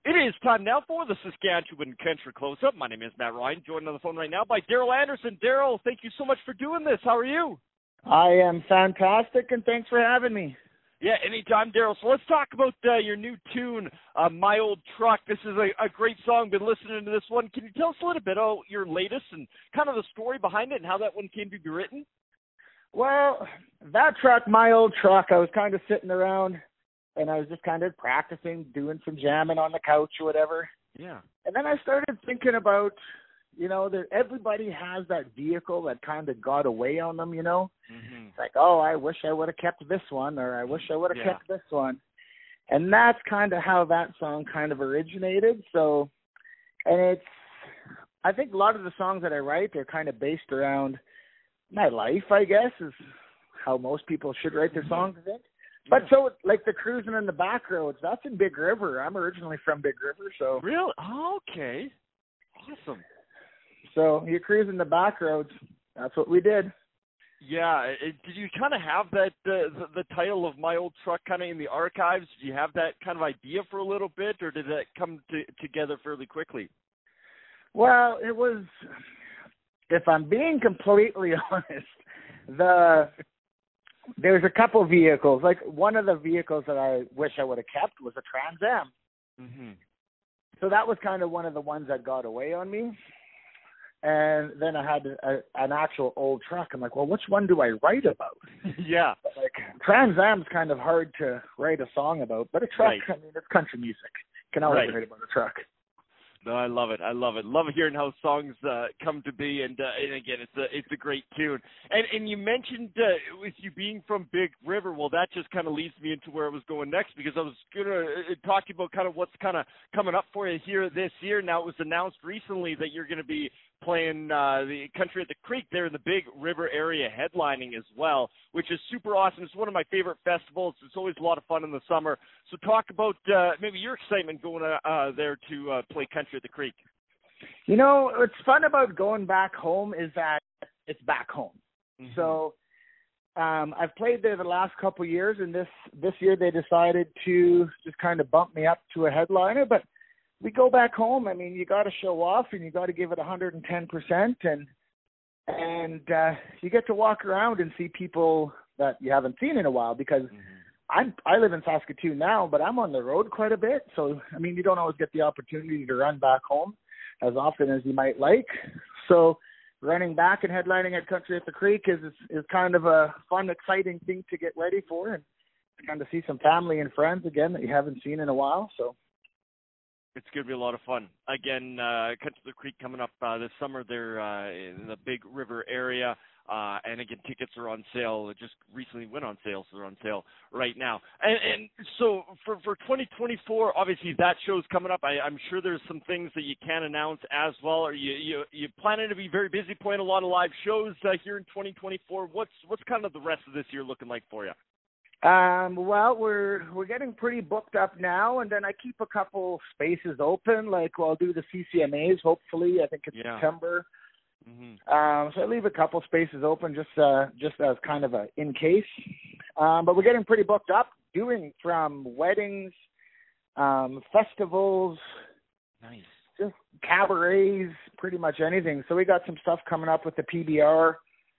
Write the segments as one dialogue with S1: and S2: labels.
S1: It is time now for the Saskatchewan Country Close-Up. My name is Matt Ryan, joined on the phone right now by Daryl Anderson. Daryl, thank you so much for doing this. How are you?
S2: I am fantastic, and thanks for having me.
S1: Yeah, anytime, Daryl. So let's talk about your new tune, My Old Truck. This is a great song. Been listening to this one. Can you tell us a little bit about your latest and kind of the story behind it and how that one came to be written?
S2: Well, that truck, My Old Truck, I was kind of sitting around, and I was just kind of practicing, doing some jamming on the couch or whatever.
S1: Yeah.
S2: And then I started thinking about, that everybody has that vehicle that kind of got away on them,
S1: Mm-hmm.
S2: It's like, oh, I wish I would have kept this one, or I wish I would have kept this one. And that's kind of how that song kind of originated. So, and I think a lot of the songs that I write are kind of based around my life, I guess, is how most people should write their songs, I think. But so, like the cruising in the back roads, that's in Big River. I'm originally from Big River, so.
S1: Really? Oh, okay. Awesome.
S2: So you're cruising the back roads. That's what we did.
S1: Yeah. Did you kind of have that the title of My Old Truck kind of in the archives? Did you have that kind of idea for a little bit, or did that come together fairly quickly?
S2: Well, it was, if I'm being completely honest, there's a couple vehicles. Like one of the vehicles that I wish I would have kept was a Trans Am.
S1: Mm-hmm.
S2: So that was kind of one of the ones that got away on me. And then I had an actual old truck. I'm like, well, which one do I write about?
S1: Yeah.
S2: Like Trans Am's kind of hard to write a song about, but a truck,
S1: right.
S2: I mean, it's country music. You can always write about a truck.
S1: No, I love it. I love it. Love hearing how songs come to be, and again, it's a great tune. And you mentioned with you being from Big River. Well, that just kind of leads me into where I was going next, because I was gonna talk to you about kind of what's kind of coming up for you here this year. Now, it was announced recently that you're going to be playing the Country at the Creek there in the Big River area, headlining as well, which is super awesome. It's one of my favorite festivals. It's always a lot of fun in the summer. So talk about maybe your excitement going there to play Country at the Creek.
S2: What's fun about going back home is that it's back home. Mm-hmm. So I've played there the last couple of years, and this year they decided to just kind of bump me up to a headliner, but we go back home. I mean, you got to show off, and you got to give it 110%, and you get to walk around and see people that you haven't seen in a while, because I live in Saskatoon now, but I'm on the road quite a bit. So, I mean, you don't always get the opportunity to run back home as often as you might like. So running back and headlining at Country at the Creek is kind of a fun, exciting thing to get ready for, and kind of see some family and friends again that you haven't seen in a while. So
S1: it's going to be a lot of fun. Again, Country at the Creek coming up this summer. They're in the Big River area. And again, tickets are on sale. It just recently went on sale, so they're on sale right now. And so for 2024, obviously that show's coming up. I'm sure there's some things that you can announce as well. Are you planning to be very busy playing a lot of live shows here in 2024? What's kind of the rest of this year looking like for you?
S2: Well, we're getting pretty booked up now, and then I keep a couple spaces open. Like, I'll do the CCMAs, hopefully. I think it's September. Mm-hmm. So I leave a couple spaces open just as kind of a in case. But we're getting pretty booked up, doing from weddings, festivals,
S1: nice,
S2: just cabarets, pretty much anything. So we got some stuff coming up with the PBR.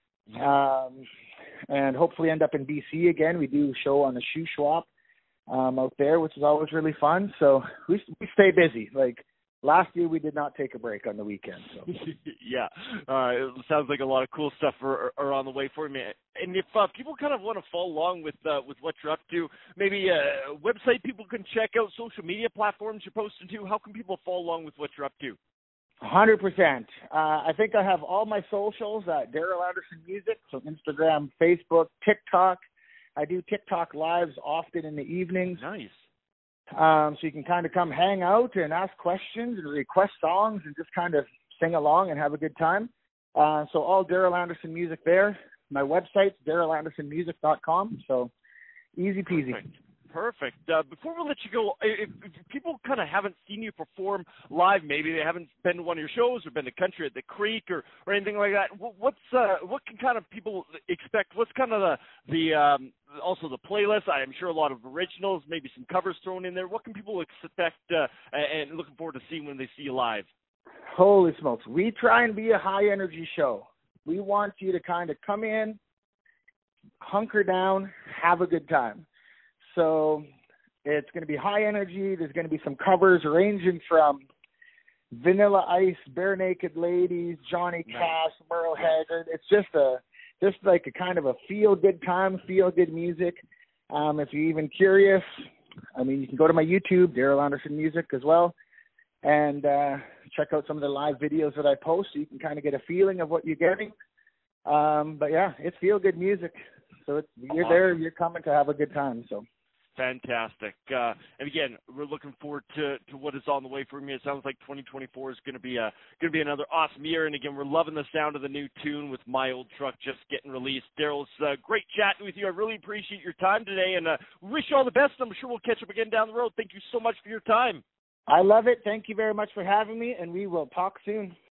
S2: And hopefully end up in BC again. We do a show on the Shoe Swap out there, which is always really fun. So we stay busy. Like last year, we did not take a break on the weekend. So.
S1: Yeah, it sounds like a lot of cool stuff are on the way for me. And if people kind of want to follow along with what you're up to, maybe a website people can check out, social media platforms you're posting to. How can people follow along with what you're up to?
S2: 100%. I think I have all my socials at Daryl Anderson Music, so Instagram, Facebook, TikTok. I do TikTok lives often in the evenings.
S1: Nice.
S2: So you can kind of come hang out and ask questions and request songs and just kind of sing along and have a good time. So all Daryl Anderson Music there. My website's DarylAndersonMusic.com. So easy peasy.
S1: Perfect. Perfect. Before we let you go, if people kind of haven't seen you perform live, maybe they haven't been to one of your shows or been to Country at the Creek or anything like that, what can kind of people expect? What's kind of also the playlist? I am sure a lot of originals, maybe some covers thrown in there. What can people expect and looking forward to seeing when they see you live?
S2: Holy smokes. We try and be a high-energy show. We want you to kind of come in, hunker down, have a good time. So it's going to be high energy. There's going to be some covers ranging from Vanilla Ice, Bare Naked Ladies, Johnny Cash, Merle Haggard. It's just like a kind of a feel-good time, feel-good music. If you're even curious, I mean, you can go to my YouTube, Daryl Anderson Music as well, and check out some of the live videos that I post so you can kind of get a feeling of what you're getting. But yeah, it's feel-good music. So you're awesome. There, you're coming to have a good time. So
S1: fantastic. And again, we're looking forward to what is on the way for me. It sounds like 2024 is going to be another awesome year. And again, we're loving the sound of the new tune with My Old Truck just getting released. Daryl, it's great chatting with you. I really appreciate your time today, and we wish you all the best. I'm sure we'll catch up again down the road. Thank you so much for your time.
S2: I love it. Thank you very much for having me, and we will talk soon.